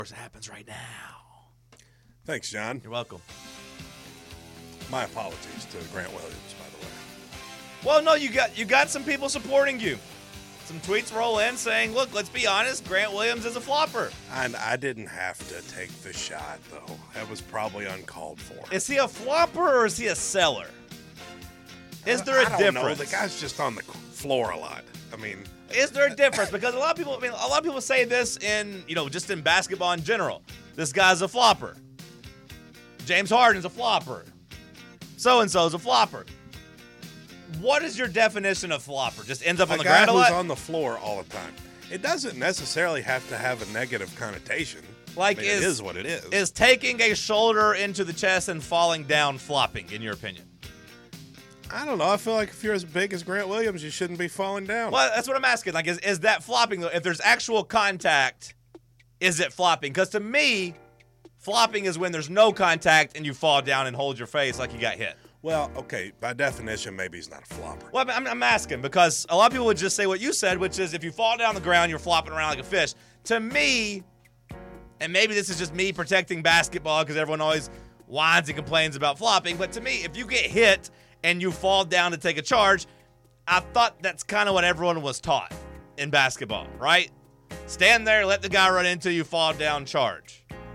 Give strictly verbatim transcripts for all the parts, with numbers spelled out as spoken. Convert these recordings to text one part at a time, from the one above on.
It happens right now. Thanks, John. You're welcome. My apologies to Grant Williams, by the way. Well, no, you got you got some people supporting you. Some tweets roll in saying, look, let's be honest, Grant Williams is a flopper. And I didn't have to take the shot, though. That was probably uncalled for. Is he a flopper or is he a seller? Is there a I don't difference? know. The guy's just on the floor a lot. I mean, is there a difference? Because a lot of people, I mean, a lot of people say this in, you know, just in basketball in general. This guy's a flopper. James Harden's a flopper. So-and-so's a flopper. What is your definition of flopper? Just ends up on a the guy ground a who's lot? on the floor all the time. It doesn't necessarily have to have a negative connotation. Like I mean, is, it is what it is. Is taking a shoulder into the chest and falling down flopping, in your opinion? I don't know. I feel like if you're as big as Grant Williams, you shouldn't be falling down. Well, that's what I'm asking. Like, is, is that flopping, though? If there's actual contact, is it flopping? Because to me, flopping is when there's no contact and you fall down and hold your face like you got hit. Well, okay, by definition, maybe he's not a flopper. Well, I'm, I'm asking because a lot of people would just say what you said, which is if you fall down on the ground, you're flopping around like a fish. To me, and maybe this is just me protecting basketball because everyone always whines and complains about flopping, but to me, if you get hit and you fall down to take a charge, I thought that's kind of what everyone was taught in basketball, right? Stand there, let the guy run into you, fall down, charge.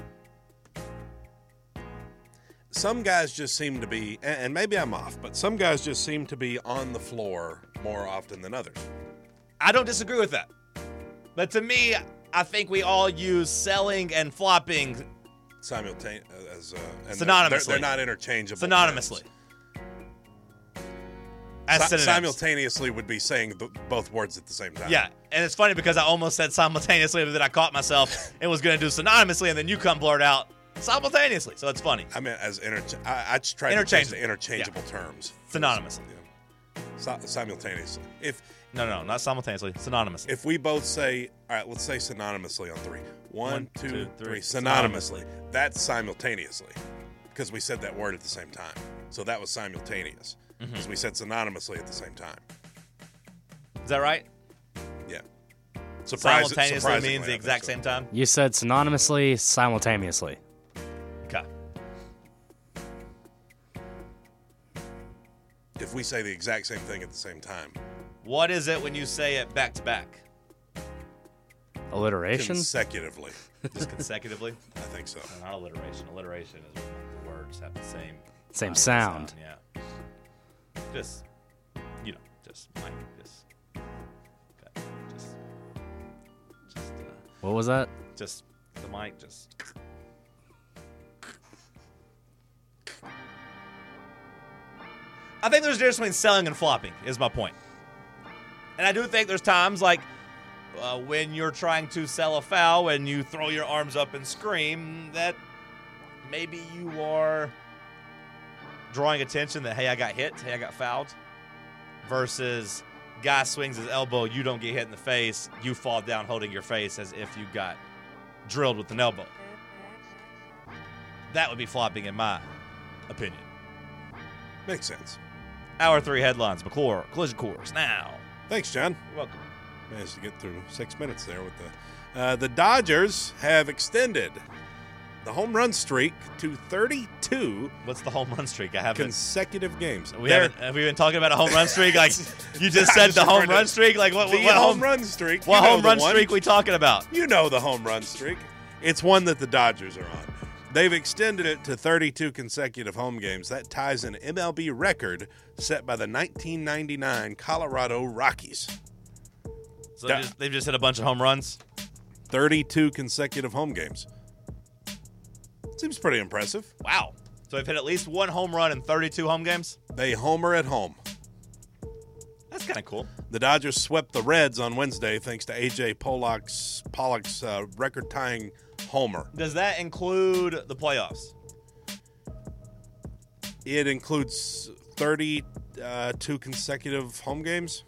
Some guys just seem to be, and maybe I'm off, but some guys just seem to be on the floor more often than others. I don't disagree with that. But to me, I think we all use selling and flopping simultaneously, as uh, and synonymously. They're, they're not interchangeable. Synonymously. As Si- synonyms. simultaneously would be saying the, both words at the same time. Yeah, and it's funny because I almost said simultaneously, but then I caught myself and was going to do synonymously, and then you come blurt out simultaneously. So it's funny. I mean, as inter- I, I just tried to change the interchangeable yeah. terms. Synonymously. Yeah. Si- simultaneously. If No, no, not simultaneously. Synonymously. If we both say, all right, let's say synonymously on three. One, One two, two, three. three. Synonymously. That's simultaneously because we said that word at the same time. So that was simultaneous because mm-hmm. we said synonymously at the same time. Is that right? Yeah. Surprise, simultaneously means the exact so. same time? You said synonymously, simultaneously. Okay. If we say the exact same thing at the same time. What is it when you say it back to back? Alliteration? Consecutively. Just consecutively? I think so. No, not alliteration. Alliteration is when the words have the same same sound. sound. Yeah. Just, you know, just Mike, just, okay, just, just. Uh, what was that? Just the mic, just. I think there's a difference between selling and flopping, is my point. And I do think there's times like uh, when you're trying to sell a foul and you throw your arms up and scream that maybe you are drawing attention that, hey, I got hit, hey, I got fouled, versus guy swings his elbow, you don't get hit in the face, you fall down holding your face as if you got drilled with an elbow. That would be flopping in my opinion. Makes sense. Hour three headlines, McClure, Collision Course, now. Thanks, John. You're welcome. Managed to get through six minutes there with the uh, the Dodgers have extended the home run streak to thirty-two. What's the home run streak? I haven't consecutive games. We haven't, have we been talking about a home run streak? Like you just said, just the home to, run streak. Like what? The what home home run streak. What you know home run one. streak we talking about? You know the home run streak. It's one that the Dodgers are on. They've extended it to thirty-two consecutive home games. That ties an M L B record set by the nineteen ninety-nine Colorado Rockies. So they've just, they've just hit a bunch of home runs? thirty-two consecutive home games. Seems pretty impressive. Wow. So they've hit at least one home run in thirty-two home games? They homer at home. That's kind of cool. The Dodgers swept the Reds on Wednesday thanks to A J Pollock's, Pollock's uh, record-tying homer. Does that include the playoffs? It includes thirty-two consecutive home games.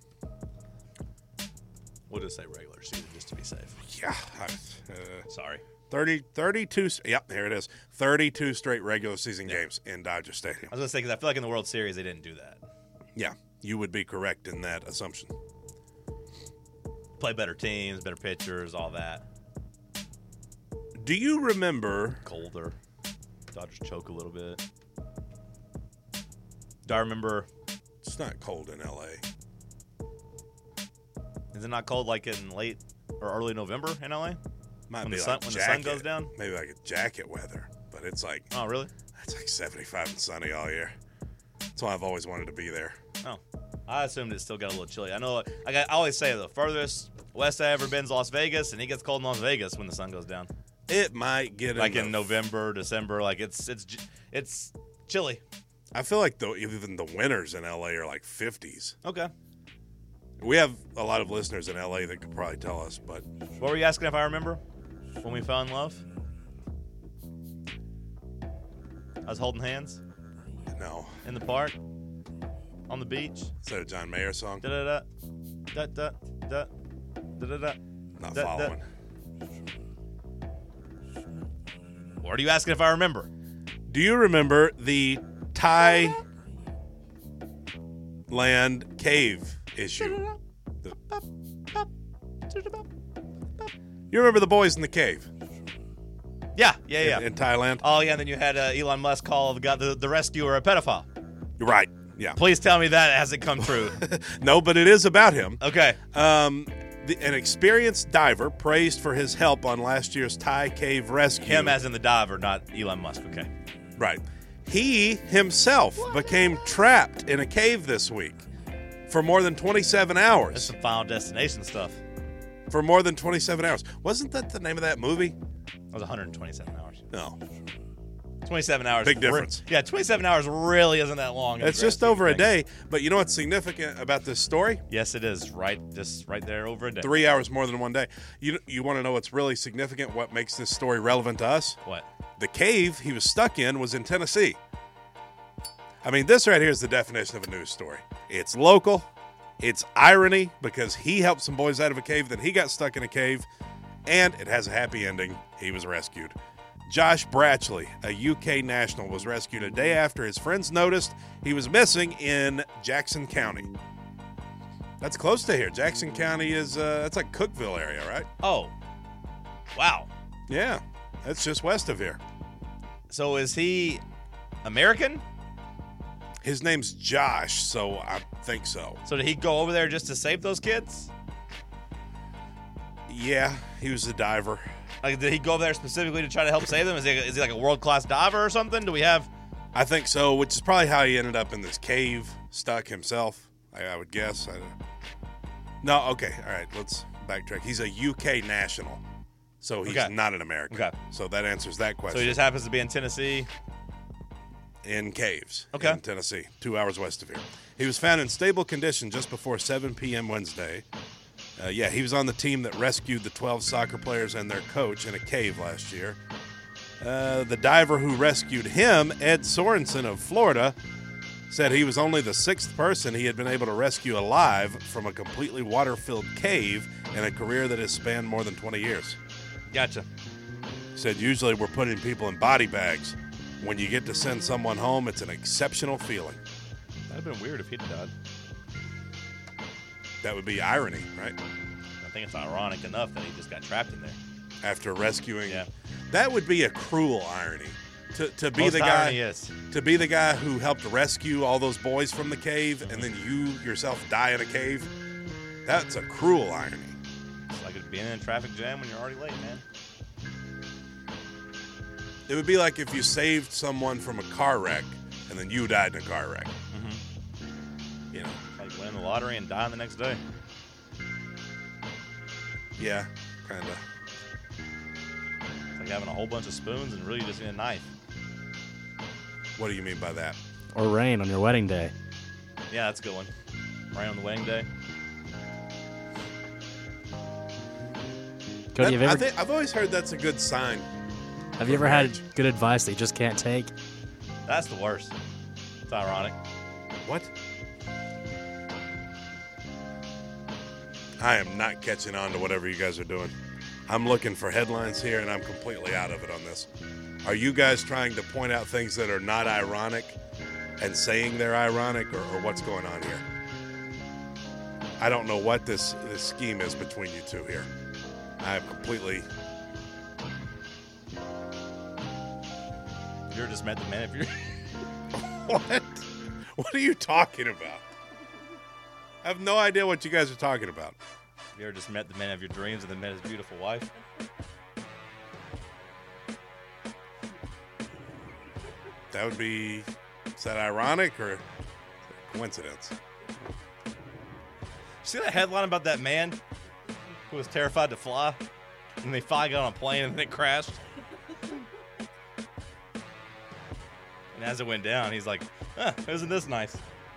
We'll just say regular season just to be safe. Yeah. Uh, Sorry. thirty, thirty-two. Yep, here it is. thirty-two straight regular season yeah. games in Dodger Stadium. I was going to say, because I feel like in the World Series they didn't do that. Yeah, you would be correct in that assumption. Play better teams, better pitchers, all that. Do you remember? Colder. Dodgers choke a little bit. Do I remember? It's not cold in L A. Is it not cold like in late or early November in L A? Might When be the like sun- when the sun jacket, goes down? Maybe like a jacket weather, but it's like Oh, really? it's like seventy-five and sunny all year. That's why I've always wanted to be there. Oh, I assumed it still got a little chilly. I know. Like I always say, the furthest west I ever been is Las Vegas, and it gets cold in Las Vegas when the sun goes down. It might get Like in, in the, November, December. Like it's it's it's chilly. I feel like though even the winters in L A are like fifties. Okay. We have a lot of listeners in L A that could probably tell us, but What were you asking if I remember when we fell in love? I was holding hands no. in the park, on the beach. Is that a John Mayer song? Da da da da da da da da da. Not da, da. following. What are you asking if I remember? Do you remember the Thai land cave issue? The- you remember the boys in the cave Yeah, yeah, yeah. in, in Thailand? Oh yeah, and then you had uh, Elon Musk call the guy, the, the rescuer, a pedophile. You're right. Yeah. Please tell me that hasn't come true. No, but it is about him. Okay. Um, the, an experienced diver praised for his help on last year's Thai cave rescue. Him as in the diver, not Elon Musk. Okay. Right. He himself became trapped in a cave this week for more than twenty-seven That's hours. some Final Destination stuff. For more than twenty-seven hours. Wasn't that the name of that movie? That was one hundred twenty-seven hours. No. twenty-seven hours. Big re- difference. yeah, twenty-seven hours really isn't that long. in the It's grand just scheme of over a things. day. But you know what's significant about this story? Yes, it is. Right, just right there over a day. Three hours more than one day. You you want to know what's really significant? What makes this story relevant to us? What? The cave he was stuck in was in Tennessee. I mean, this right here is the definition of a news story. It's local. It's irony because he helped some boys out of a cave, then he got stuck in a cave, and it has a happy ending. He was rescued. Josh Bratchley, a U K national, was rescued a day after his friends noticed he was missing in Jackson County. That's close to here. Jackson County is, uh, that's like Cookville area, right? Oh, wow. Yeah, that's just west of here. So is he American? His name's Josh, so I think so. So did he go over there just to save those kids? Yeah, he was a diver. Like, did he go over there specifically to try to help save them? Is he, is he like a world class diver or something? Do we have? I think so, which is probably how he ended up in this cave, stuck himself, I, I would guess. I, no, okay, all right, let's backtrack. He's a U K national, so he's Okay. not an American. Okay. So that answers that So question. he just happens to be in Tennessee. in caves Okay. in Tennessee, two hours west of here. He was found in stable condition just before seven p.m. Wednesday. Uh, yeah, he was on the team that rescued the twelve soccer players and their coach in a cave last year. Uh, the diver who rescued him, Ed Sorensen of Florida, said he was only the sixth person he had been able to rescue alive from a completely water-filled cave in a career that has spanned more than twenty years. Gotcha. He said, usually we're putting people in body bags. When you get to send someone home, it's an exceptional feeling. That'd have been weird if he'd died. That would be irony, right? I think it's ironic enough that he just got trapped in there. After rescuing, Yeah. that would be a cruel irony. To to be Most the irony guy is. to be the guy who helped rescue all those boys from the cave, and then you yourself die in a cave. That's a cruel irony. It's like being in a traffic jam when you're already late, man. It would be like if you saved someone from a car wreck, and then you died in a car wreck. Mm-hmm. You know, Like winning the lottery and dying the next day. yeah, kind of. It's like having a whole bunch of spoons and really just need a knife. What do you mean by that? Or rain on your wedding day. Yeah, that's a good one. Right on the wedding day. Cody, That- have you I ever, think I've always heard that's a good sign. have you ever had good advice that you just can't take? That's the worst. It's ironic. What? I am not catching on to whatever you guys are doing. I'm looking for headlines here, and I'm completely out of it on this. Are you guys trying to point out things that are not ironic and saying they're ironic, or, or what's going on here? I don't know what this, this scheme is between you two here. I am completely... Have you ever just met the man of your What? What are you talking about? I have no idea what you guys are talking about. Have you ever just met the man of your dreams and then met his beautiful wife? That would be, is that ironic or coincidence? See that headline about that man who was terrified to fly? And they finally got on a plane and then it crashed? And as it went down, he's like, huh, isn't this nice?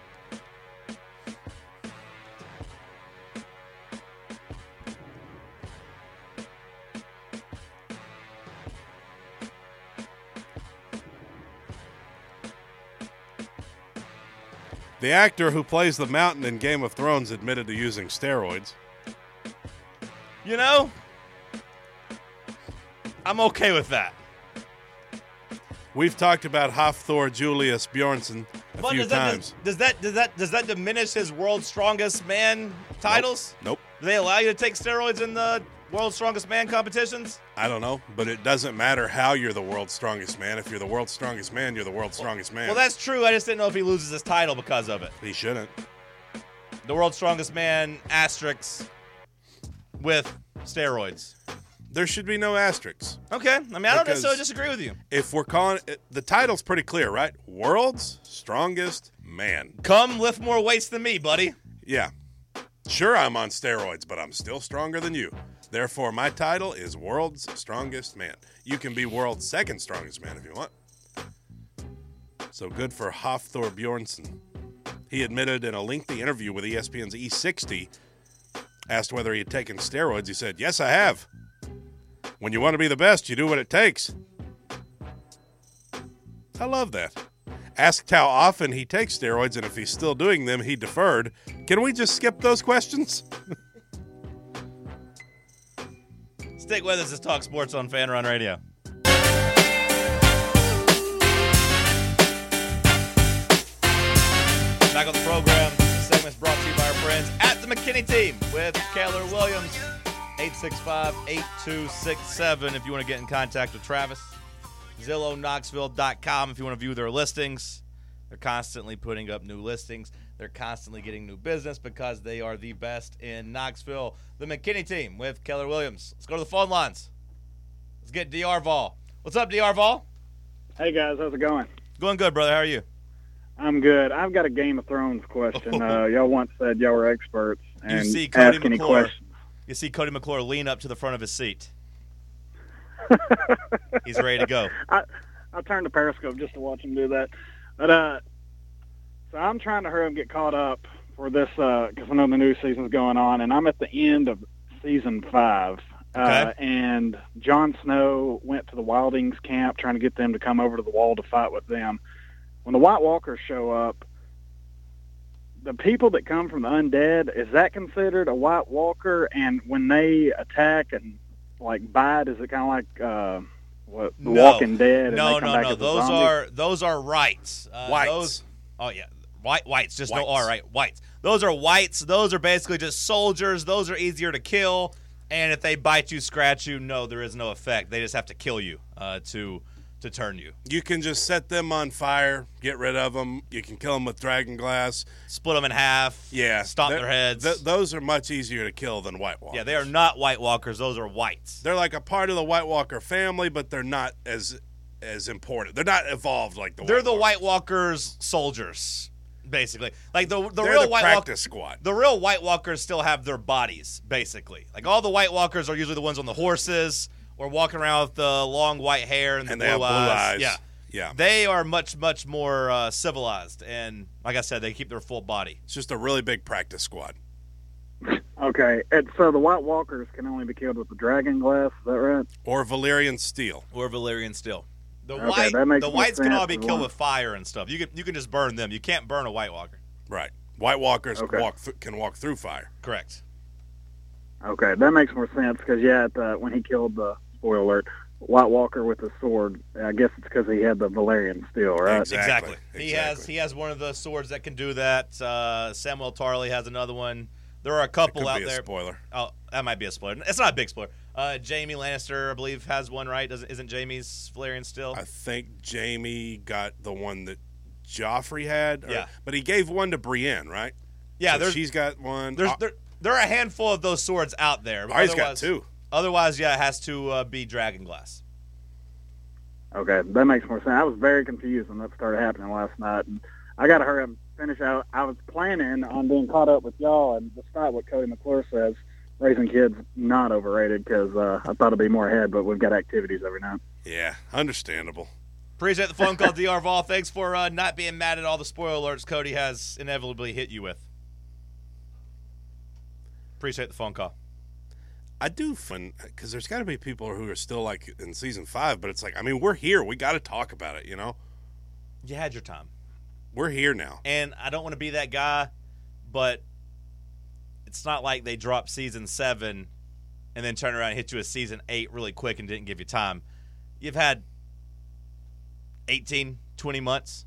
The actor who plays the Mountain in Game of Thrones admitted to using steroids. You know, I'm okay with that. We've talked about Hafthor Julius Bjornsson a But few does that, times. does, does that does that does that diminish his world's strongest man titles? Nope. Do they allow you to take steroids in the world's strongest man competitions? I don't know, but it doesn't matter how you're the world's strongest man. If you're the world's strongest man, you're the world's strongest man. Well, that's true. I just didn't know if he loses his title because of it. He shouldn't. The world's strongest man asterisk with steroids. There should be no asterisks. Okay. I mean, I don't Because- necessarily disagree with you. If we're calling it, the title's pretty clear, right? World's strongest man. Come lift more weights than me, buddy. Yeah. Sure, I'm on steroids, but I'm still stronger than you. Therefore, my title is World's Strongest Man. You can be World's Second Strongest Man if you want. So good for Hafthor Bjornsson. He admitted in a lengthy interview with E S P N's E sixty, asked whether he had taken steroids. He said, yes, I have. When you want to be the best, you do what it takes. I love that. Asked how often he takes steroids and if he's still doing them, he deferred. Can we just skip those questions? Stick with us. This Talk Sports on Fan Run Radio. Back on the program. This segment's brought to you by our friends at the McKinney Team with Keller Williams. eight six five, eight two six seven if you want to get in contact with Travis. Zillow Knoxville dot com if you want to view their listings. They're constantly putting up new listings. They're constantly getting new business because they are the best in Knoxville. The McKinney Team with Keller Williams. Let's go to the phone lines. Let's get D R Vol. What's up, D R Vol? Hey, guys. How's it going? Going good, brother. How are you? I'm good. I've got a Game of Thrones question. Uh, y'all once said y'all were experts. You And see Cody ask any McClure. questions. You see Cody McClure lean up to the front of his seat. He's ready to go. I, I turned to Periscope just to watch him do that. But uh, so I'm trying to hurry and get caught up for this because uh, I know the new season's going on, and I'm at the end of season five. Uh, Okay. and Jon Snow went to the Wildings camp trying to get them to come over to the wall to fight with them. When the White Walkers show up, the people that come from the undead, is that considered a White Walker? And when they attack and like bite, is it kind of like uh, what The No. Walking Dead? And No, they come no, back no. as a Those zombie? are those are rights. Uh, Whites. Those, oh yeah, white whites. Just no Whites. R, right? Whites. Those are whites. Those are basically just soldiers. Those are easier to kill. And if they bite you, scratch you, no, there is no effect. They just have to kill you uh, to to turn you. You can just set them on fire, get rid of them. You can kill them with dragon glass. Split them in half. Yeah. Stomp they're- their heads. th- those are much easier to kill than White Walkers. yeah, they are not White Walkers. Those are whites. They're like a part of the White Walker family, but they're not as as important. They're not evolved like the They're White the Walkers. White Walkers soldiers, basically. Like the the They're real the White Walkers. practice squad. The real White Walkers still have their bodies, basically. Like all the White Walkers are usually the ones on the horses or walking around with the long white hair and the And blue, they have blue eyes. Yeah, Yeah. they are much much more uh, civilized, and like I said, they keep their full body. It's just a really big practice squad. Okay, and so the White Walkers can only be killed with the dragon glass. Is that right? Or Valyrian steel. Or Valyrian steel. The Okay, white, that makes the more whites can sense all be as killed well. with fire and stuff. You can you can just burn them. You can't burn a White Walker. Right. White Walkers Okay. can walk th- can walk through fire. Correct. Okay, that makes more sense because yeah, at the, when he killed the spoiler alert, White Walker with the sword, I guess it's because he had the Valerian steel, right? Exactly. Exactly. He Exactly. has he has one of the swords that can do that. Uh, Samuel Tarley has another one. There are a couple Could out be a there. spoiler. Oh, that might be a spoiler. It's not a big spoiler. Uh, Jamie Lannister, I believe, has one, right? Doesn't isn't Jamie's Valerian still? I think Jamie got the one that Joffrey had. Or, Yeah. But he gave one to Brienne, right? Yeah, so there's she's got one. there's Uh, there, there are a handful of those swords out there. but Arya's got otherwise- two. Otherwise, yeah, it has to uh, be Dragonglass. Okay, that makes more sense. I was very confused when that started happening last night, and I got to hurry up and finish out. I was planning on being caught up with y'all, and despite what Cody McClure says, raising kids not overrated because uh, I thought it'd be more ahead, but we've got activities every night. Yeah, understandable. Appreciate the phone call, D R Vol. Thanks for uh, not being mad at all the spoiler alerts Cody has inevitably hit you with. Appreciate the phone call. I do fun because there's got to be people who are still like in season five, but it's like, I mean, we're here. We got to talk about it, you know? You had your time. We're here now. And I don't want to be that guy, but it's not like they dropped season seven and then turned around and hit you with season eight really quick and didn't give you time. You've had eighteen, twenty months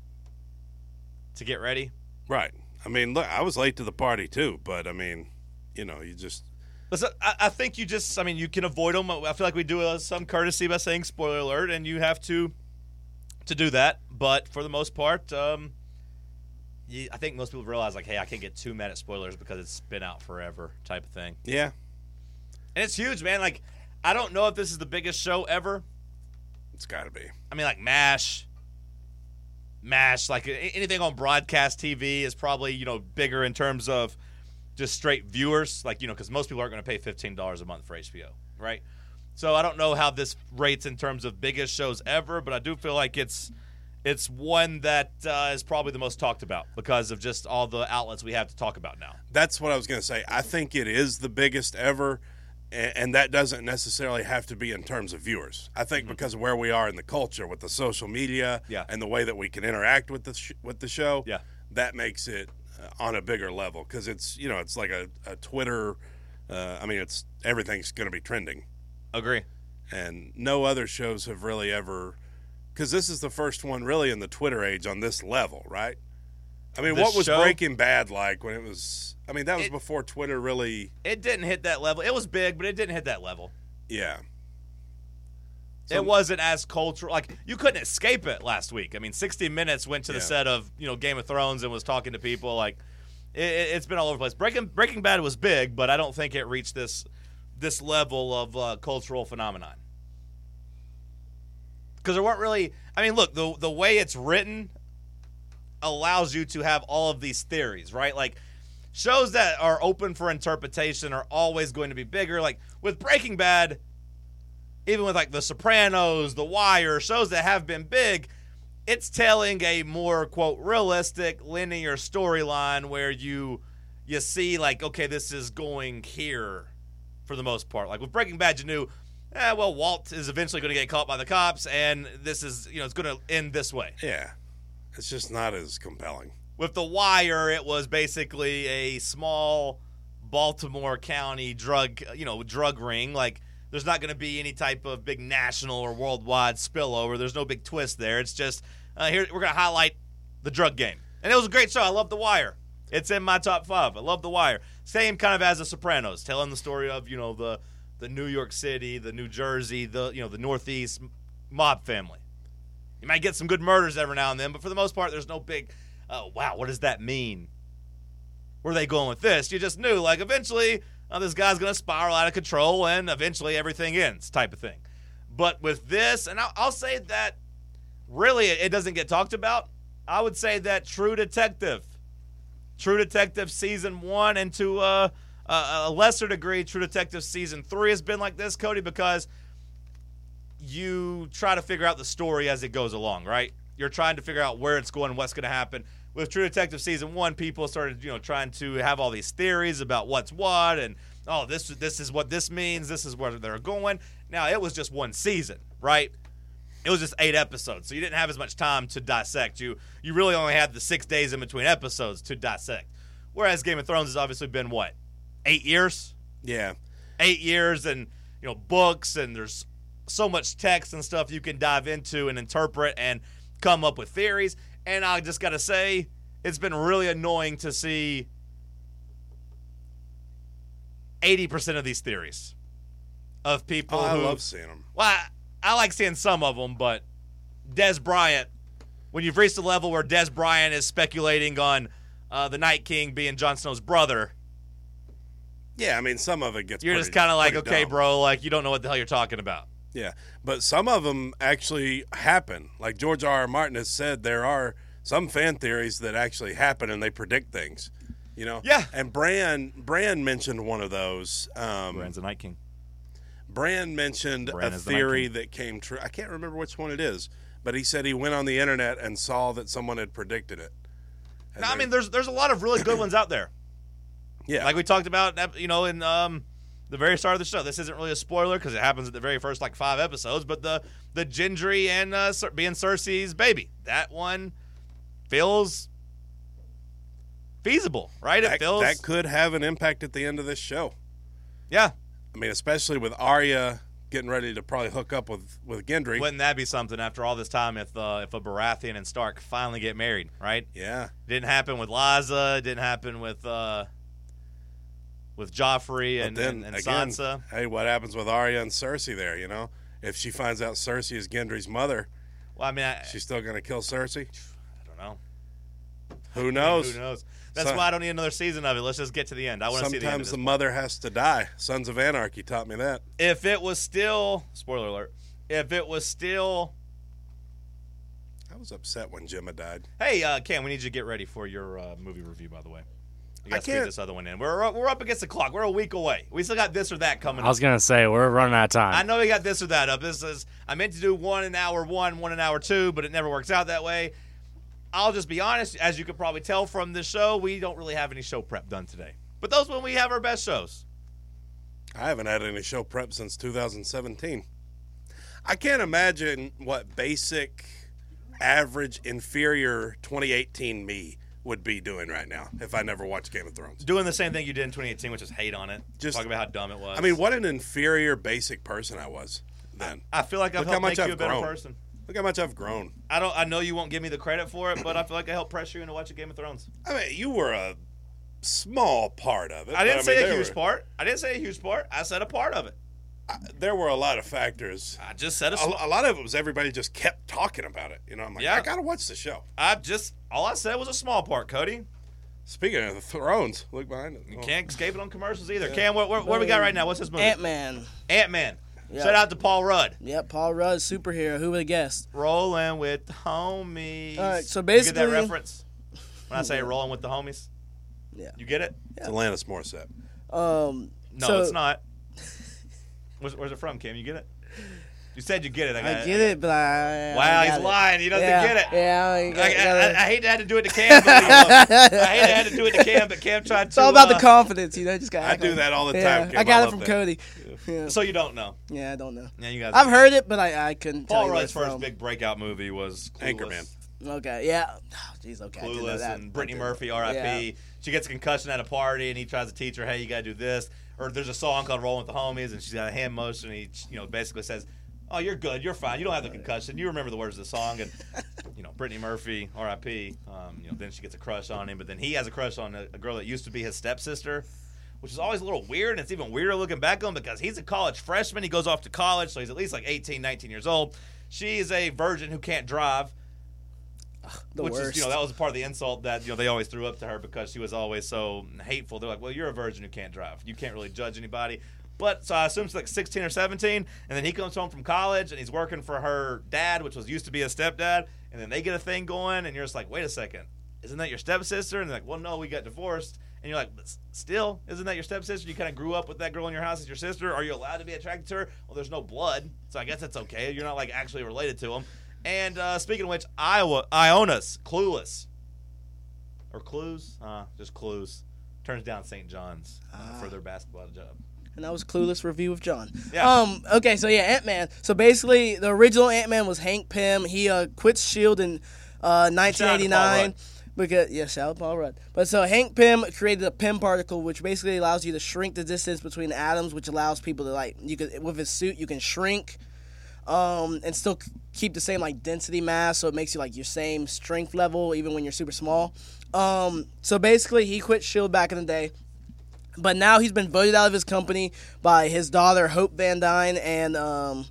to get ready. Right. I mean, look, I was late to the party too, but I mean, you know, you just. Listen, I, I think you just, I mean, you can avoid them. I feel like we do uh, some courtesy by saying spoiler alert, and you have to to do that. But for the most part, um, you, I think most people realize, like, hey, I can't get too mad at spoilers because it's been out forever type of thing. Yeah. And it's huge, man. Like, I don't know if this is the biggest show ever. It's got to be. I mean, like, MASH. MASH, like, anything on broadcast T V is probably, you know, bigger in terms of just straight viewers, like, you know, because most people aren't going to pay fifteen dollars a month for H B O, right? So I don't know how this rates in terms of biggest shows ever, but I do feel like it's it's one that uh, is probably the most talked about because of just all the outlets we have to talk about now. That's what I was going to say. I think it is the biggest ever, and, and that doesn't necessarily have to be in terms of viewers. I think mm-hmm. because of where we are in the culture with the social media yeah. and the way that we can interact with the sh- with the show, yeah. that makes it on a bigger level because it's, you know, it's like a, a Twitter. Uh, I mean, it's everything's going to be trending. Agree. And no other shows have really ever, because this is the first one really in the Twitter age on this level, right? I mean, This what was show? Breaking Bad like when it was? I mean, that was It- before Twitter really. It didn't hit that level. It was big, but it didn't hit that level. Yeah. It wasn't as cultural. Like, you couldn't escape it last week. I mean, sixty minutes went to the Yeah. set of, you know, Game of Thrones and was talking to people. Like, it, it's been all over the place. Breaking Breaking Bad was big, but I don't think it reached this this level of uh, cultural phenomenon. Because there weren't really. I mean, look, the the way it's written allows you to have all of these theories, right? Like, shows that are open for interpretation are always going to be bigger. Like, with Breaking Bad, even with, like, The Sopranos, The Wire, shows that have been big, it's telling a more, quote, realistic, linear storyline where you you see, like, okay, this is going here for the most part. Like, with Breaking Bad, you knew, eh, well, Walt is eventually going to get caught by the cops, and this is, you know, it's going to end this way. Yeah. It's just not as compelling. With The Wire, it was basically a small Baltimore County drug, you know, drug ring. Like, there's not going to be any type of big national or worldwide spillover. There's no big twist there. It's just, uh, here we're going to highlight the drug game. And it was a great show. I love The Wire. It's in my top five. I love The Wire. Same kind of as The Sopranos, telling the story of, you know, the the New York City, the New Jersey, the, you know, the Northeast mob family. You might get some good murders every now and then, but for the most part, there's no big, oh, wow, what does that mean? Where are they going with this? You just knew, like, eventually, uh, this guy's going to spiral out of control, and eventually everything ends type of thing. But with this, and I'll, I'll say that really it, it doesn't get talked about. I would say that True Detective, True Detective Season one, and to uh, a, a lesser degree, True Detective Season three has been like this, Cody, because you try to figure out the story as it goes along, right? You're trying to figure out where it's going, what's going to happen. With True Detective Season one, people started, you know, trying to have all these theories about what's what, and, oh, this this is what this means, this is where they're going. Now, it was just one season, right? It was just eight episodes, so you didn't have as much time to dissect. You you really only had the six days in between episodes to dissect. Whereas Game of Thrones has obviously been, what, eight years? Yeah. Eight years and, you know, books, and there's so much text and stuff you can dive into and interpret and come up with theories. And I just got to say, it's been really annoying to see eighty percent of these theories. of people Oh, I who love seeing them. Well, I, I like seeing some of them, but Des Bryant, when you've reached a level where Des Bryant is speculating on uh, the Night King being Jon Snow's brother, Yeah, I mean, some of it gets you're pretty, just kind of like, pretty okay, dumb. bro, like you don't know what the hell you're talking about. Yeah, but some of them actually happen. Like George R. R. Martin has said, there are some fan theories that actually happen and they predict things. You know? Yeah. And Bran, Bran mentioned one of those. Um, Bran's the Night King. Bran mentioned Bran a is the Night theory King. that came true. I can't remember which one it is, but he said he went on the internet and saw that someone had predicted it. And No, I there- mean, there's there's a lot of really good ones out there. yeah, Like we talked about, you know, in um, the very start of the show. This isn't really a spoiler because it happens at the very first like five episodes. But the the Gendry and uh, Cer- being Cersei's baby, that one feels feasible, right? It that, feels that could have an impact at the end of this show. yeah. I mean, especially with Arya getting ready to probably hook up with with Gendry. Wouldn't that be something after all this time if uh, if a Baratheon and Stark finally get married, right? yeah, Didn't happen with Liza. It didn't happen with uh, with Joffrey but and, then and, and again, Sansa. hey, what happens with Arya and Cersei there? You know, if she finds out Cersei is Gendry's mother, Well, I mean, I, she's still going to kill Cersei. I don't know. Who knows? Who knows? That's So- why I don't need another season of it. Let's just get to the end. I want to see the end. Of Sometimes this. the mother has to die. Sons of Anarchy taught me that. If it was still spoiler alert, if it was still, I was upset when Gemma died. hey, uh, Cam, we need you to get ready for your uh, movie review. By the way, you I got to speed can't- this other one in. We're we're up against the clock. We're a week away. We still got this or that coming. I was going to say, we're running out of time. I know we got this or that up. This is I meant to do one in hour one, one in hour two, but it never works out that way. I'll just be honest, as you could probably tell from this show, we don't really have any show prep done today. But those when we have our best shows. I haven't had any show prep since two thousand seventeen. I can't imagine what basic, average, inferior twenty eighteen me would be doing right now if I never watched Game of Thrones. Doing the same thing you did in twenty eighteen, which is hate on it. Just- talk about how dumb it was. I mean, what an inferior, basic person I was then. I feel like I've Look how helped much make you I've a better grown. person. Look how much I've grown. I don't. I know you won't give me the credit for it, but I feel like I helped pressure you into watching Game of Thrones. I mean, you were a small part of it. I didn't but, say mean, a there huge were, part. I didn't say a huge part. I said a part of it. There were a lot of factors. I just said a. A, Sm- a lot of it was everybody just kept talking about it. You know, I'm like, Yeah. I gotta watch the show. I just all I said was a small part, Cody. Speaking of the Thrones, look behind it. You Oh. can't escape it on commercials either. Cam, what, what, what we got right now? What's this movie? Ant-Man. Ant-Man. Yeah. Shout out to Paul Rudd. Yep, Paul Rudd, superhero. Who would have guessed? Rolling with the homies. All right, so you get basically- that reference when I say rolling with the homies. Yeah. You get it? It's Alanis Morissette. Um, No, so, it's not. Where's, where's it from, Cam? You get it? You said you get it. I, I got get it, but I. Wow, I he's got it. lying. He doesn't yeah, get it. Yeah, I, I, got- I, gotta- I, I hate to have to do it to Cam. But I hate to have to do it to Cam, but Cam tried to. it's all about uh, the confidence, you know. Just got. I do that all the time, Yeah, Kim. I got I it love from that. Cody. Yeah. So you don't know. yeah, I don't know. Yeah, you guys. I've heard it, but I, I couldn't tell Paul you where Rudd's it's first from. big breakout movie was Clueless. Anchorman. Okay, yeah. Oh, jeez, okay. I didn't know Clueless that. and Brittany I didn't- Murphy, R I P Yeah. She gets a concussion at a party, and he tries to teach her, "Hey, you gotta do this." Or there's a song called "Rolling with the Homies," and she's got a hand motion. And he, you know, basically says, "Oh, you're good. You're fine. You don't have the concussion. You remember the words of the song." And you know, Brittany Murphy, R I P Um, you know, then she gets a crush on him, but then he has a crush on a, a girl that used to be his stepsister, which is always a little weird. And it's even weirder looking back on him because he's a college freshman. He goes off to college, so he's at least like eighteen, nineteen years old. She is a virgin who can't drive. The Which worst. is, you know, that was part of the insult that, you know, they always threw up to her because she was always so hateful. They're like, well, you're a virgin who can't drive. You can't really judge anybody. But, so I assume she's like sixteen or seventeen, and then he comes home from college, and he's working for her dad, which was used to be his stepdad, and then they get a thing going, and you're just like, wait a second, isn't that your stepsister? And they're like, well, no, we got divorced. And you're like, but s- still, isn't that your stepsister? You kind of grew up with that girl in your house as your sister. Are you allowed to be attracted to her? Well, there's no blood, so I guess that's okay. You're not, like, actually related to him. And uh, speaking of which, Iowa, Iona's Clueless. Or Clues? Uh, just Clues. Turns down Saint John's uh, for their basketball job. And that was Clueless review with John. Yeah. Um. Okay. So yeah, Ant-Man. So basically, the original Ant-Man was Hank Pym. He uh quit S H I E L D in uh nineteen eighty-nine. Because yeah, shout out Paul Rudd. But so Hank Pym created a Pym particle, which basically allows you to shrink the distance between the atoms, which allows people to like you could with his suit you can shrink, um, and still c- keep the same like density mass, so it makes you like your same strength level even when you're super small. Um. So basically, he quit S H I E L D back in the day. But now he's been voted out of his company by his daughter, Hope Van Dyne, and um,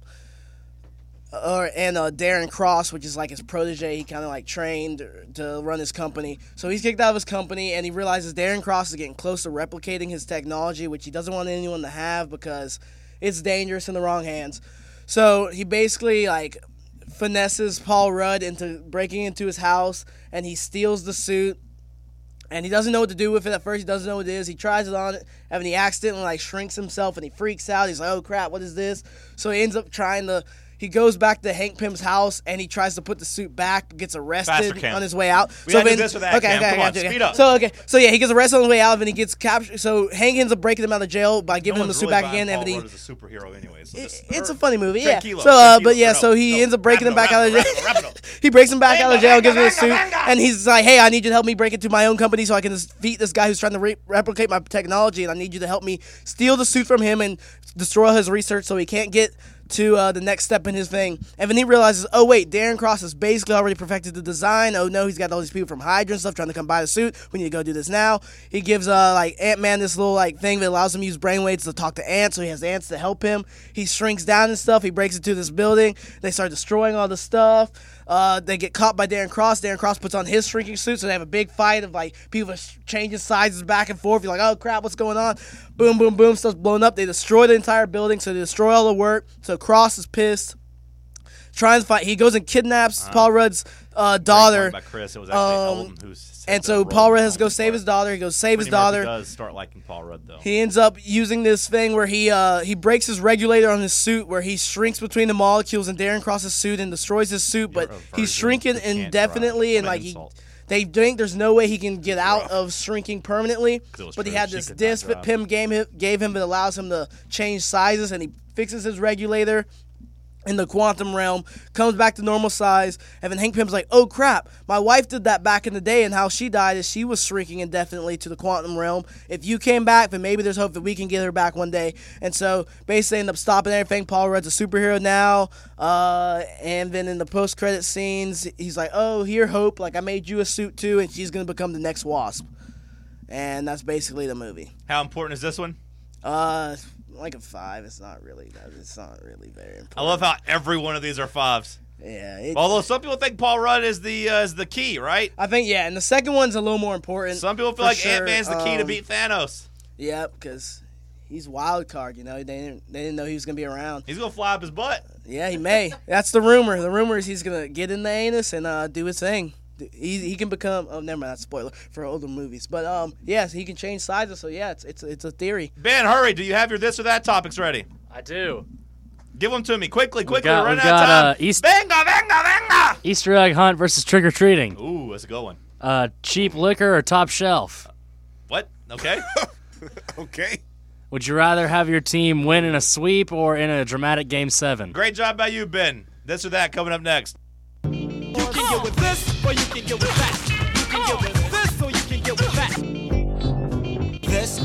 or and uh, Darren Cross, which is like his protege. He kind of like trained to run his company. So he's kicked out of his company, and he realizes Darren Cross is getting close to replicating his technology, which he doesn't want anyone to have because it's dangerous in the wrong hands. So he basically like finesses Paul Rudd into breaking into his house, and he steals the suit. And he doesn't know what to do with it at first. He doesn't know what it is. He tries it on, and then he accidentally like shrinks himself, and he freaks out. He's like, "Oh crap, what is this?" So he ends up trying to. He goes back to Hank Pym's house, and he tries to put the suit back, gets arrested Faster, on his way out. We so gotta do then, this with that, okay, Cam. okay, Come okay, on, okay. speed up. So okay, so yeah, he gets arrested on the way out, and he gets captured. So Hank ends up breaking him out of jail by giving No him the one's suit really back buying again. Paul And then he, Rudd is a superhero anyway. So it- just, it's or- a funny movie, Trey yeah. Kilo, So, Trey uh, Kilo, but yeah, no, so he no, ends up breaking him wrap back it out up, of wrap jail. it up, wrap it up. He breaks him back out of jail, Venga, gives him his venga, suit, venga. and he's like, "Hey, I need you to help me break into my own company so I can defeat this guy who's trying to re- replicate my technology, and I need you to help me steal the suit from him and destroy his research so he can't get to uh, the next step in his thing." And then he realizes, oh wait, Darren Cross has basically already perfected the design. Oh no, he's got all these people from Hydra and stuff trying to come buy the suit. We need to go do this now. He gives uh like Ant-Man this little like thing that allows him to use brainwaves to talk to ants, so he has ants to help him. He shrinks down and stuff. He breaks into this building. They start destroying all the stuff. Uh, they get caught by Darren Cross. Darren Cross puts on his shrinking suit, so they have a big fight of like people changing sizes back and forth. You're like, oh crap, what's going on? Boom, boom, boom, stuff's blown up. They destroy the entire building, so they destroy all the work. So Cross is pissed. Tries to fight. He goes and kidnaps Uh-huh. Paul Rudd's uh, daughter. By Chris, it was actually Um, Elton who said And the so role Paul Rudd in has to go Elton's save part. his daughter. He goes save his Freddie Murphy daughter. does start liking Paul Rudd though. He ends up using this thing where he uh, he breaks his regulator on his suit, where he shrinks between the molecules in Darren Cross's suit and destroys his suit, but You're a he's virgin. shrinking You can't indefinitely, try. and What like an he, insult. they think there's no way he can get out of shrinking permanently. it was But he true. had She this could not disc that drive. Pym gave him, gave him that allows him to change sizes, and he fixes his regulator in the quantum realm, comes back to normal size, and then Hank Pym's like, oh crap, my wife did that back in the day, and how she died is she was shrinking indefinitely to the quantum realm. If you came back, then maybe there's hope that we can get her back one day. And so basically they end up stopping everything. Paul Rudd's a superhero now, uh, and then in the post-credit scenes, he's like, oh, here, Hope, like I made you a suit too, and she's going to become the next Wasp. And that's basically the movie. How important is this one? Uh, like a five. It's not really, it's not really very important. I love how every one of these are fives. Yeah, it, Although some people think Paul Rudd is the uh, is the key, right? I think, yeah, and the second one's a little more important. Some people feel for like sure. Ant-Man's the key to Um, beat Thanos. Yeah, because he's wild card, you know. They didn't, they didn't know he was going to be around. He's gonna fly up his butt. Yeah, he may. That's the rumor. The rumor is he's going to get in the anus and uh, do his thing. He, he can become, oh, never mind, that's a spoiler for older movies. But, um, yes, he can change sizes, so yeah, it's it's it's a theory. Ben, hurry! Do you have your this or that topics ready? I do. Give them to me quickly, quickly. got- We're we running out of got, time. uh, East- Venga, venga, venga! Easter egg hunt versus trick or treating. Ooh, that's a good one. Uh, cheap liquor or top shelf. What? Okay. Okay. Would you rather have your team win in a sweep or in a dramatic game seven? Great job by you, Ben. This or that coming up next. You can get with this, or you can get with that. You can get with this, or you can get with that. This,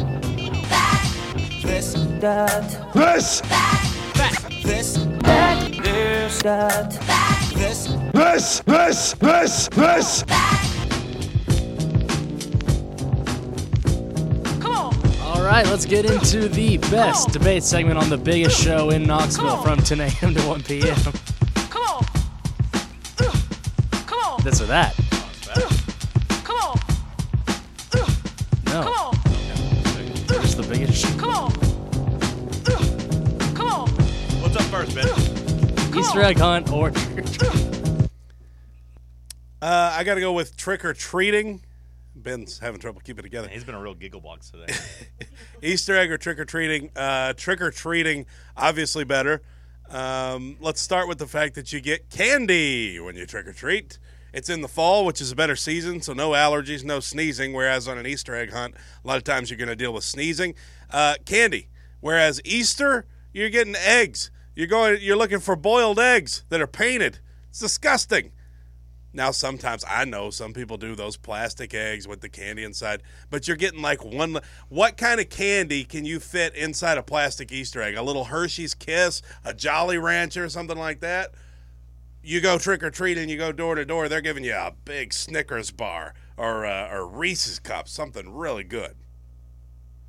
this, that, This, that, this, this, that, this. this, this, this, this. All right, let's get into the best debate segment on the biggest show in Knoxville from ten a.m. to one p.m. Come on. Come on. This or that. Come on. No, Come on. just the biggest show. Come on. Come on. What's up first, Ben? Easter egg hunt or trick or treating. Uh, I got to go with trick or treating. Ben's having trouble keeping it together. He's been a real giggle box today. Easter egg or trick or treating? Uh, trick or treating, obviously better. Um, let's start with the fact that you get candy when you trick or treat. It's in the fall, which is a better season, so no allergies, no sneezing. Whereas on an Easter egg hunt, a lot of times you're going to deal with sneezing. Uh, candy. Whereas Easter, you're getting eggs. You're going. You're looking for boiled eggs that are painted. It's disgusting. Now, sometimes I know some people do those plastic eggs with the candy inside, but you're getting like one. What kind of candy can you fit inside a plastic Easter egg? A little Hershey's Kiss, a Jolly Rancher, something like that? You go trick or treating, you go door to door, they're giving you a big Snickers bar or uh, or Reese's cup, something really good.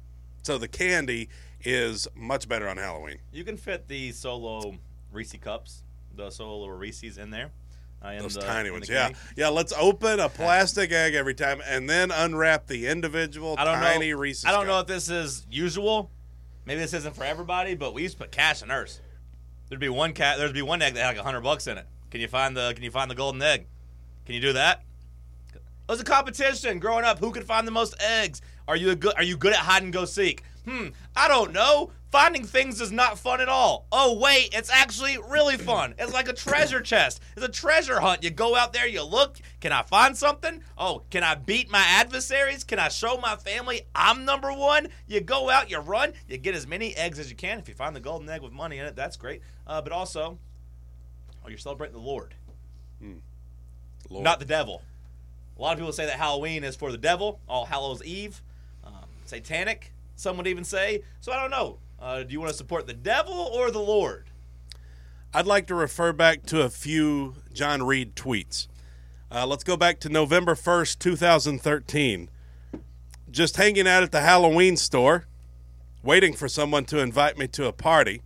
So the candy is much better on Halloween. You can fit the solo Reese cups, the solo Reese's in there. Uh, in Those the, tiny in ones, the yeah. candy. Yeah, let's open a plastic egg every time and then unwrap the individual I don't tiny know. Reese's I don't cup. know if this is usual. Maybe this isn't for everybody, but we used to put cash in ours. There'd be one cat. There'd be one egg that had like a hundred bucks in it. Can you find the Can you find the golden egg? Can you do that? It was a competition growing up. Who could find the most eggs? Are you a good? Are you good at hide and go seek? Hmm. I don't know. Finding things is not fun at all. Oh wait, it's actually really fun. It's like a treasure chest. It's a treasure hunt. You go out there, you look. Can I find something? Oh, can I beat my adversaries? Can I show my family I'm number one? You go out, you run, you get as many eggs as you can. If you find the golden egg with money in it, that's great. Uh, but also, oh, you're celebrating the Lord, Hmm. Lord. not the devil. A lot of people say that Halloween is for the devil. All Hallows Eve, um, satanic. Some would even say. So I don't know. Uh, do you want to support the devil or the Lord? I'd like to refer back to a few John Reed tweets. Uh, let's go back to November first, twenty thirteen. Just hanging out at the Halloween store, waiting for someone to invite me to a party.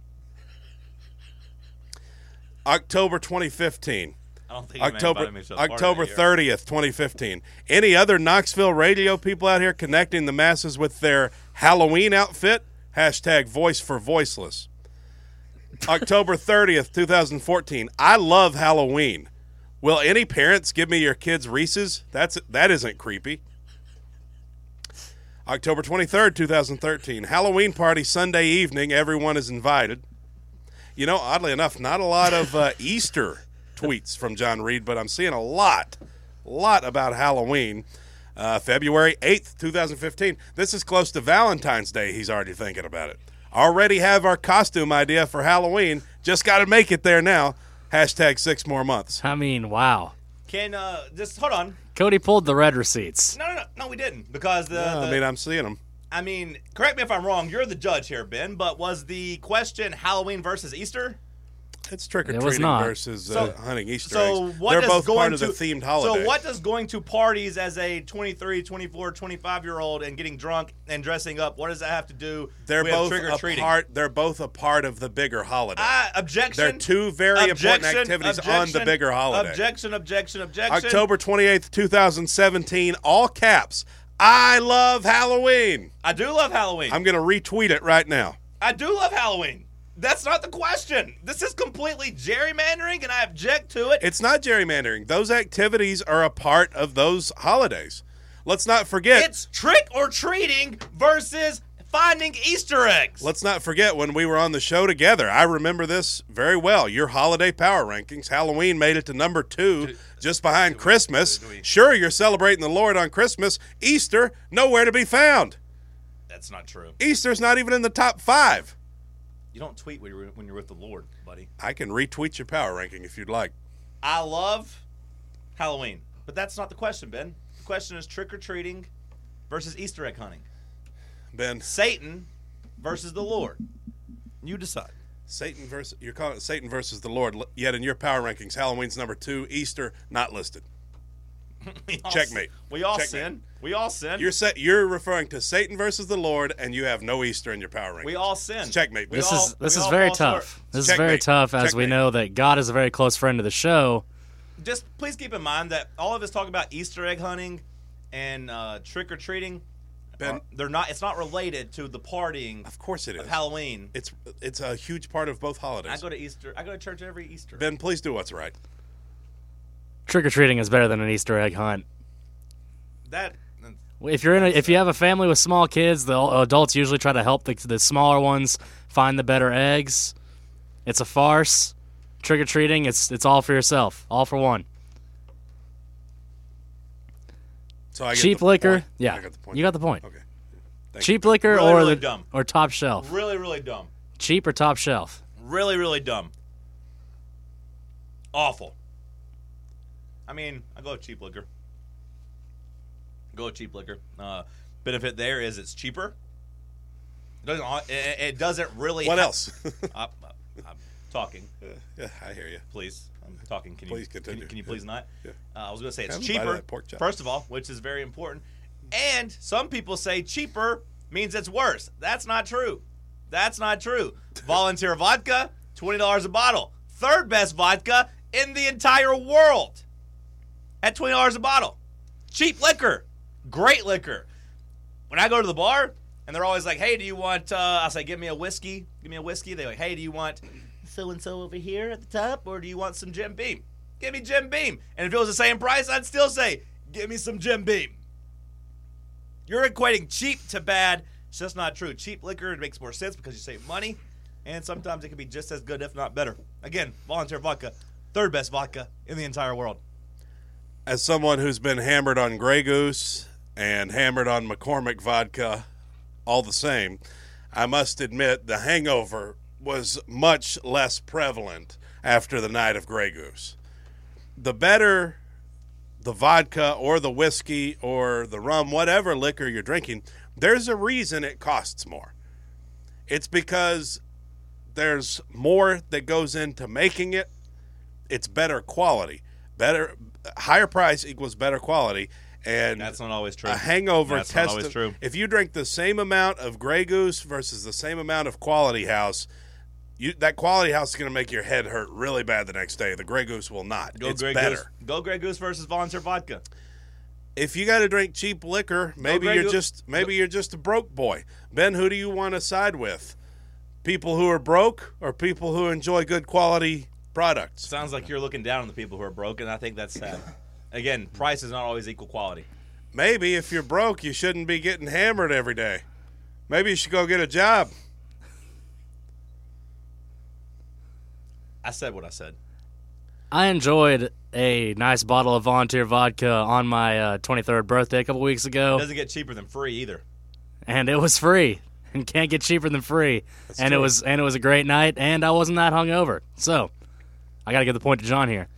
October twenty fifteen. I don't think you October invited me to a party October that year. thirtieth, twenty fifteen. Any other Knoxville radio people out here connecting the masses with their Halloween outfit? Hashtag voice for voiceless. October thirtieth, twenty fourteen. I love Halloween. Will any parents give me your kids' Reese's? That's that isn't creepy. October twenty-third, twenty thirteen. Halloween party Sunday evening. Everyone is invited. You know, oddly enough, not a lot of uh, Easter tweets from John Reed, but I'm seeing a lot, lot about Halloween. Uh, February eighth, twenty fifteen. This is close to Valentine's Day. He's already thinking about it. Already have our costume idea for Halloween. Just got to make it there now. Hashtag six more months. I mean, wow. Can uh, just hold on? Cody pulled the red receipts. No, no, no, no. We didn't because the. Yeah, the I mean, I'm seeing them. I mean, correct me if I'm wrong. You're the judge here, Ben. But was the question Halloween versus Easter? It's trick or It was treating not. versus So- uh, hunting Easter So eggs. what They're does both going part of to the themed holiday. So what does going to parties as a twenty-three, twenty-four, twenty-five year old and getting drunk and dressing up? What does that have to do They're with both trick or a treating? part. They're both a part of the bigger holiday. I, objection. They're two very important objection, activities on objection, the bigger holiday. Objection! Objection! Objection! October twenty-eighth, twenty seventeen. All caps. I love Halloween. I do love Halloween. I'm going to retweet it right now. I do love Halloween. That's not the question. This is completely gerrymandering, and I object to it. It's not gerrymandering. Those activities are a part of those holidays. Let's not forget. It's trick or treating versus finding Easter eggs. Let's not forget when we were on the show together. I remember this very well. Your holiday power rankings. Halloween made it to number two, just behind Christmas. Sure, you're celebrating the Lord on Christmas. Easter, nowhere to be found. That's not true. Easter's not even in the top five. You don't tweet when you're, when you're with the Lord, buddy. I can retweet your power ranking if you'd like. I love Halloween, but that's not the question, Ben. The question is trick or treating versus Easter egg hunting. Ben, Satan versus the Lord. You decide. Satan versus you're calling it Satan versus the Lord. Yet in your power rankings, Halloween's number two. Easter not listed. We all Checkmate. sin. We all Checkmate. sin. We all sin. You're set. You're referring to Satan versus the Lord, and you have no Easter in your power rankings. we all sin. It's checkmate. We This all- is this we is all very fall tough. short. This is very Checkmate. tough as we Checkmate. know that God is a very close friend of the show. Just please keep in mind that all of us talk about Easter egg hunting and uh, trick or treating. Ben- They're not. It's not related to the partying Of course it is. of Halloween. It's it's a huge part of both holidays. I go to Easter. I go to church every Easter. Ben, please do what's right. Trick or treating is better than an Easter egg hunt. That If you're in, a, if you have a family with small kids, the adults usually try to help the, the smaller ones find the better eggs. It's a farce. Trick or treating, it's it's all for yourself, all for one. So I get Cheap the liquor, point. yeah, I got the point. you got the point. Okay. Thank Cheap liquor Really, or really the dumb. or top shelf. really, really dumb. Cheap or top shelf. Really, really dumb. Awful. I mean, I go with cheap liquor. Go with cheap liquor. Uh, benefit there is it's cheaper. It doesn't. It, it doesn't really. What ha- else? I, I'm talking. Yeah, I hear you. Please, I'm talking. Can Please you can, continue. you- can you please not? Yeah. Uh, I was going to say it's Have a bite of cheaper. that pork chop. First of all, which is very important, and some people say cheaper means it's worse. That's not true. That's not true. Volunteer vodka, twenty dollars a bottle. Third best vodka in the entire world at twenty dollars a bottle. Cheap liquor. Great liquor. When I go to the bar, and they're always like, hey, do you want, uh, I say, give me a whiskey. Give me a whiskey. They're like, hey, do you want so-and-so over here at the top, or do you want some Jim Beam? Give me Jim Beam. And if it was the same price, I'd still say, give me some Jim Beam. You're equating cheap to bad. It's just not true. Cheap liquor makes more sense because you save money, and sometimes it can be just as good, if not better. Again, Volunteer vodka, third best vodka in the entire world. As someone who's been hammered on Grey Goose and hammered on McCormick vodka, all the same, I must admit the hangover was much less prevalent after the night of Grey Goose. The better the vodka or the whiskey or the rum, whatever liquor you're drinking, there's a reason it costs more. It's because there's more that goes into making it. It's better quality. Better, higher price equals better quality. And that's not always true. A hangover that's test. Not always true. If you drink the same amount of Grey Goose versus the same amount of Quality House, you, that Quality House is going to make your head hurt really bad the next day. The Grey Goose will not. Go it's Grey better. Goose. Go Grey Goose versus Volunteer vodka. If you got to drink cheap liquor, maybe Grey you're Goose. just maybe you're just a broke boy. Ben, who do you want to side with? People who are broke or people who enjoy good quality products? Sounds like you're looking down on the people who are broke, and I think that's sad. Again, price is not always equal quality. Maybe if you're broke, you shouldn't be getting hammered every day. Maybe you should go get a job. I said what I said. I enjoyed a nice bottle of Volunteer vodka on my uh, twenty-third birthday a couple weeks It ago, doesn't get cheaper than free either. and it was free. And can't get cheaper than free. That's and true. it was and it was a great night, and I wasn't that hungover. So, I got to give the point to John here.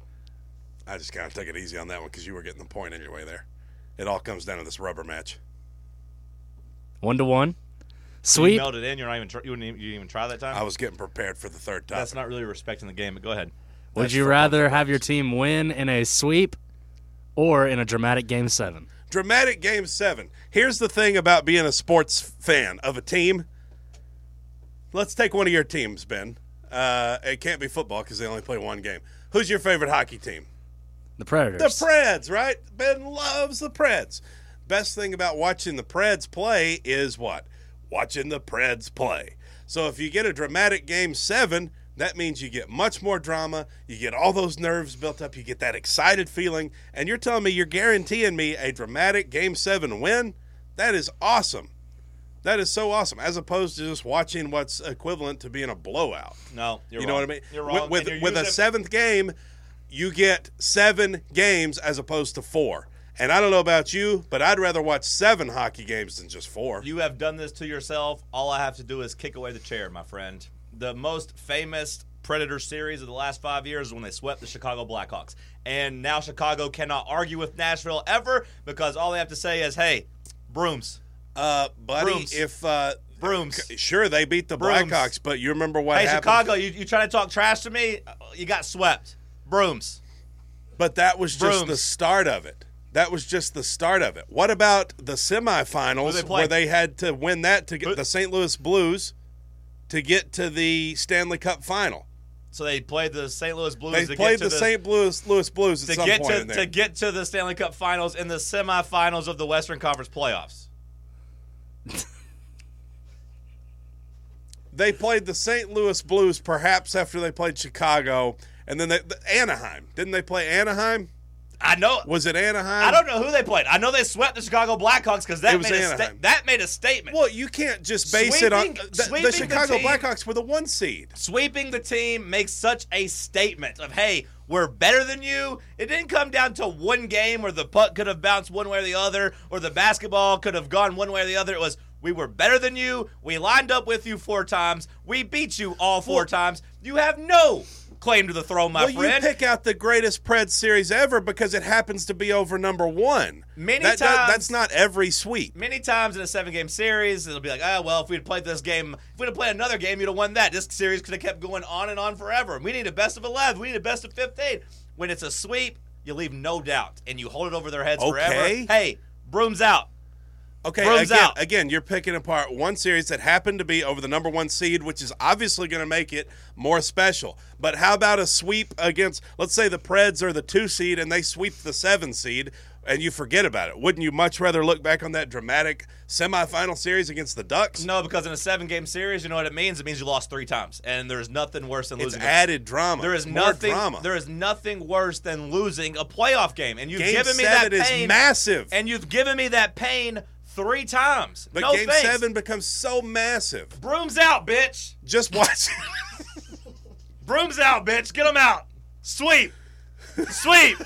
I just kind of took it easy on that one because you were getting the point anyway there. It all comes down to this rubber match. One to one. You Sweet. melted in. You're not even. Tr- you, wouldn't even, you didn't even try that time. I was getting prepared for the third time. That's not really respecting the game. But go ahead. Would That's you for rather both of have us. your team win in a sweep or in a dramatic game seven? Dramatic game seven. Here's the thing about being a sports fan of a team. Let's take one of your teams, Ben. Uh, it can't be football because they only play one game. Who's your favorite hockey team? The Predators. The Preds, right? Ben loves the Preds. Best thing about watching the Preds play is what? Watching the Preds play. So if you get a dramatic game seven, that means you get much more drama. You get all those nerves built up. You get that excited feeling. And you're telling me you're guaranteeing me a dramatic game seven win? That is awesome. That is so awesome, as opposed to just watching what's equivalent to being a blowout. No, you're you wrong. know what I mean? You're wrong. With, and with, you're with a using- seventh game, you get seven games as opposed to four. And I don't know about you, but I'd rather watch seven hockey games than just four. You have done this to yourself. All I have to do is kick away the chair, my friend. The most famous Predator series of the last five years is when they swept the Chicago Blackhawks. And now Chicago cannot argue with Nashville ever because all they have to say is, hey, brooms. Uh, buddy, Brooms. if uh, Brooms. sure they beat the Brooms. Blackhawks, but you remember what Hey, happened? Chicago, you, you trying to talk trash to me? You got swept. Brooms. But that was just Brooms. the start of it. That was just the start of it. What about the Who semifinals they play? where they had to win that to get Who- the Saint Louis Blues to get to the Stanley Cup final? So they played the Saint Louis Blues They to played get to the Saint Louis, Louis Blues at to some get point to, in there. to get to the Stanley Cup Finals in the semifinals of the Western Conference playoffs. They played the Saint Louis Blues perhaps after they played Chicago, and then they, the, Anaheim. Didn't they play Anaheim? I know. Was it Anaheim? I don't know who they played. I know they swept the Chicago Blackhawks because that It was made a sta- Anaheim. that made a statement. Well, you can't just base it on Sweeping- the, the sweeping the Chicago team- Blackhawks were the one seed. Sweeping the team makes such a statement of, hey, we're better than you. It didn't come down to one game where the puck could have bounced one way or the other, or the basketball could have gone one way or the other. It was, we were better than you. We lined up with you four times. We beat you all four Well- times. You have no claim to the throne, my well, friend. you pick out the greatest Preds series ever because it happens to be over number one. Many That- that- times- that's not every sweep. Many times in a seven-game series, it'll be like, oh, well, if we'd played this game, if we'd have played another game, you'd have won that. This series could have kept going on and on forever. We need a best of eleven. We need a best of fifteen. When it's a sweep, you leave no doubt, and you hold it over their heads Okay. forever. Hey, brooms out. Okay, Broom's again, out. again, you're picking apart one series that happened to be over the number one seed, which is obviously going to make it more special. But how about a sweep against, let's say the Preds are the two seed and they sweep the seven seed, and you forget about it? Wouldn't you much rather look back on that dramatic semifinal series against the Ducks? No, because in a seven-game series, you know what it means? It means you lost three times, and there's nothing worse than It's losing. added drama. There is More nothing. drama. There is nothing worse than losing a playoff game, and you've Game given me seven that is pain. massive. And you've given me that pain three times. But no Game thanks. seven becomes so massive. Broom's out, bitch. Just watch. Broom's out, bitch. Get them out. Sweep. Sweep.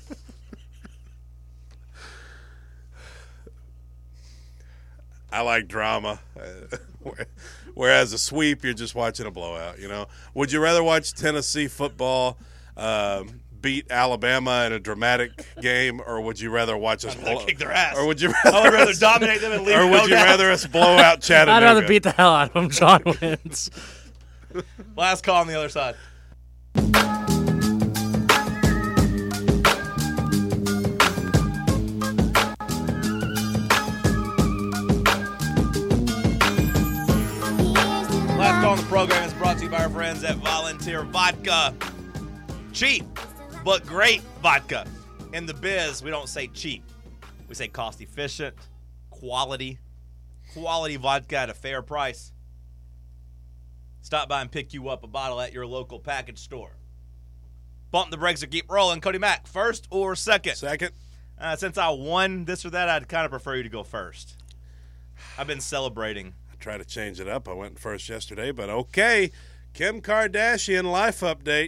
I like drama. Uh, whereas a sweep, you're just watching a blowout, you know? Would you rather watch Tennessee football um, beat Alabama in a dramatic game, or would you rather watch us blow kick their ass. Or would you rather, I would rather us, dominate them and leave or no would you doubt. rather us blow out Chattanooga? I'd rather beat the hell out of him. John wins. Last call on the other side. Last call on the program is brought to you by our friends at Volunteer Vodka. Cheap, but great vodka. In the biz, we don't say cheap. We say cost efficient, quality, quality vodka at a fair price. Stop by and pick you up a bottle at your local package store. Bump the brakes or keep rolling. Cody Mack, first or second? Second. Uh, since I won this or that, I'd kind of prefer you to go first. I've been celebrating. I tried to change it up. I went first yesterday, but okay. Kim Kardashian life update.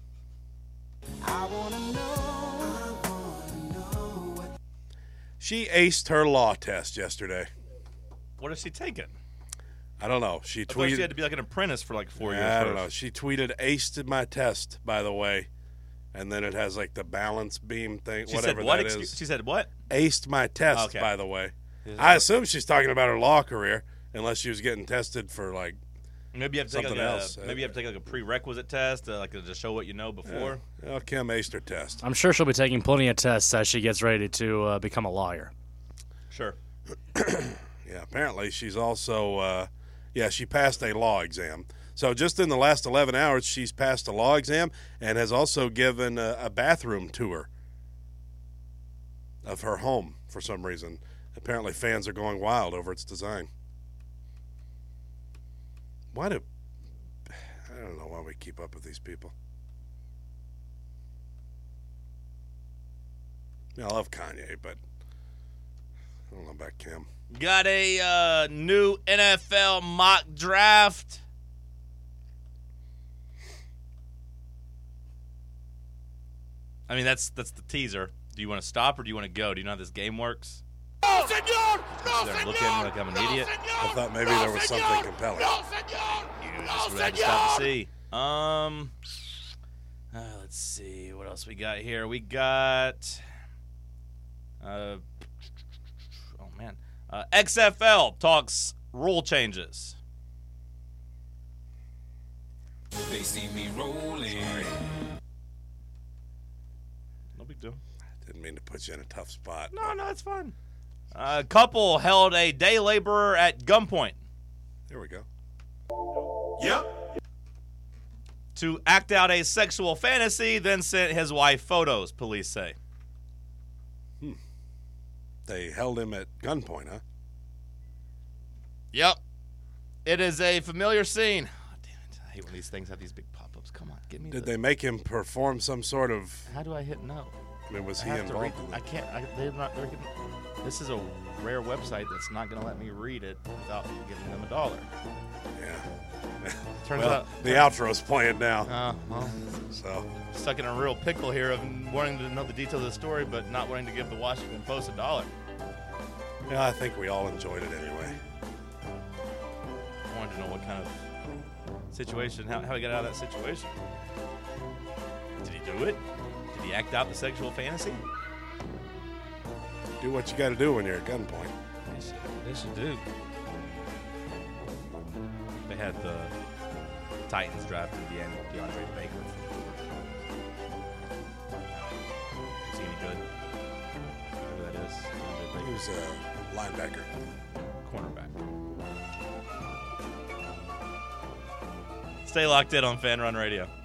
I wanna know, I wanna know what She aced her law test yesterday. What is she taking? I don't know. She I thought tweeted. she had to be like an apprentice for like four years. I don't first. know. She tweeted, "Aced my test, by the way," and then it has like the balance beam thing, She whatever said what? that Excuse- is. She said what? Aced my test, Okay. by the way. I assume she's talking about her law career, unless she was getting tested for like. Maybe you have to take like Something a, else. maybe you have to take like a prerequisite test, uh, like to show what you know before. Well, Kim aced her test. I'm sure she'll be taking plenty of tests as she gets ready to uh, become a lawyer. Sure. Yeah, apparently she's also, uh, yeah, she passed a law exam. So just in the last eleven hours, she's passed a law exam and has also given a, a bathroom tour of her home for some reason. Apparently fans are going wild over its design. Why do, I don't know why we keep up with these people. Yeah, I love Kanye, but I don't know about Kim. Got a uh, new N F L mock draft. I mean, that's that's the teaser. Do you want to stop or do you want to go? Do you know how this game works? No, senor! No, Sit there and look at me like I'm an idiot. I thought maybe there was something compelling. No, senor! You No, just had to stop to senor! see. Um, uh, let's see what else we got here. We got, uh, oh man, uh, X F L talks rule changes. they see me rolling. No big deal. Didn't mean to put you in a tough spot. No, no, it's fine. A couple held a day laborer at gunpoint There we go. Yep. to act out a sexual fantasy, then sent his wife photos, police say. They held him at gunpoint, huh? Yep. It is a familiar scene. Oh, damn it. I hate when these things have these big pop-ups. Come on, give me Did the... they make him perform some sort of? How do I hit no? I mean, was I he have to read. involved in I that? can't. I, they're not. They're getting, this is a rare website that's not going to let me read it without giving them a dollar. Yeah. Turns Well, out. the outro's playing now, Uh, well, so stuck in a real pickle here of wanting to know the details of the story, but not wanting to give the Washington Post a dollar. yeah, I think we all enjoyed it anyway. I wanted to know what kind of situation, how, how he got out of that situation. Did he do it? Did he act out the sexual fantasy? Do what you got to do when you're at gunpoint. They should, they should do. They had the Titans drafted DeAndre, DeAndre Baker. Is he any good? Whoever that is. DeAndre Baker. He was a Linebacker. Cornerback. Stay locked in on Fan Run Radio.